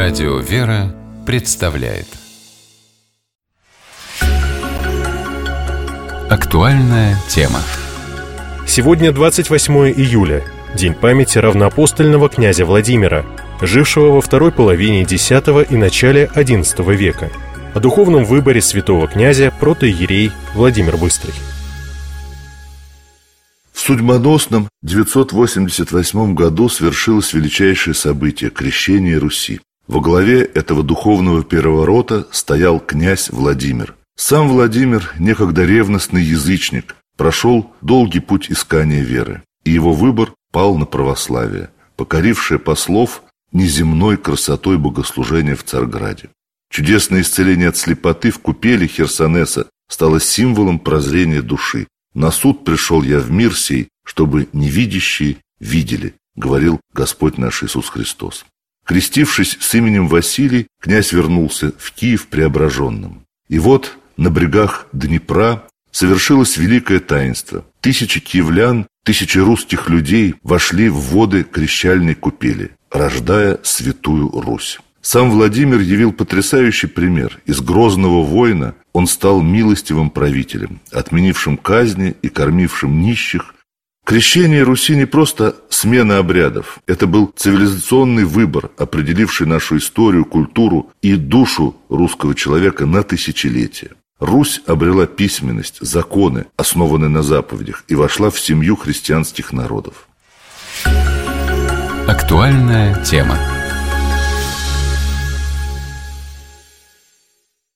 Радио «Вера» представляет актуальная тема. Сегодня 28 июля, день памяти равноапостольного князя Владимира, жившего во второй половине X и начале XI века. О духовном выборе святого князя протоиерей Владимир Быстрый. В судьбоносном 988 году свершилось величайшее событие – крещение Руси. Во главе этого духовного переворота стоял князь Владимир. Сам Владимир, некогда ревностный язычник, прошел долгий путь искания веры, и его выбор пал на православие, покорившее послов неземной красотой богослужения в Царьграде. Чудесное исцеление от слепоты в купели Херсонеса стало символом прозрения души. «На суд пришел я в мир сей, чтобы невидящие видели», говорил Господь наш Иисус Христос. Крестившись с именем Василий, князь вернулся в Киев преображенным. И вот на брегах Днепра совершилось великое таинство. Тысячи киевлян, тысячи русских людей вошли в воды крещальной купели, рождая Святую Русь. Сам Владимир явил потрясающий пример. Из грозного воина он стал милостивым правителем, отменившим казни и кормившим нищих. Крещение Руси не просто смена обрядов. Это был цивилизационный выбор, определивший нашу историю, культуру и душу русского человека на тысячелетия. Русь обрела письменность, законы, основанные на заповедях, и вошла в семью христианских народов. Актуальная тема.